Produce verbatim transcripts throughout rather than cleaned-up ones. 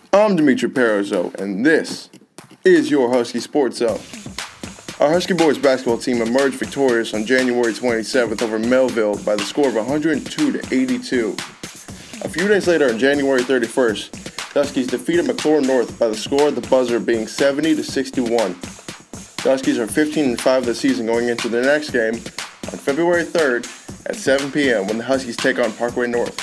I'm Dimitri Perozzo, and this is your Husky Sports Zone. Our Husky boys basketball team emerged victorious on January twenty-seventh over Melville by the score of one hundred two to eighty-two. A few days later, on January thirty-first, the Huskies defeated McClure North by the score at the buzzer being seventy to sixty-one. The Huskies are fifteen and five this season going into their next game on February third at seven p.m. when the Huskies take on Parkway North.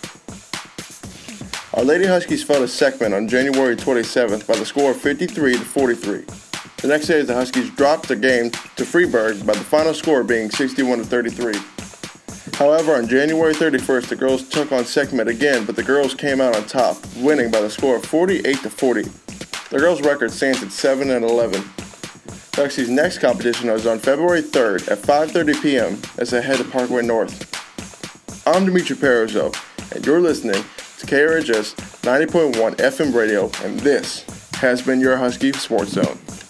Our Lady Huskies fell to Seckman on January twenty-seventh by the score of fifty-three to forty-three. The next day, the Huskies dropped the game to Freeburg by the final score being sixty-one to thirty-three. However, on January thirty-first, the girls took on Seckman again, but the girls came out on top, winning by the score of forty-eight to forty. The girls' record stands at seven and eleven. The Huskies' next competition is on February third at five thirty p.m. as they head to Parkway North. I'm Dimitri Perozzo, and you're listening to K R H S ninety point one F M radio, and this has been your Husky Sports Zone.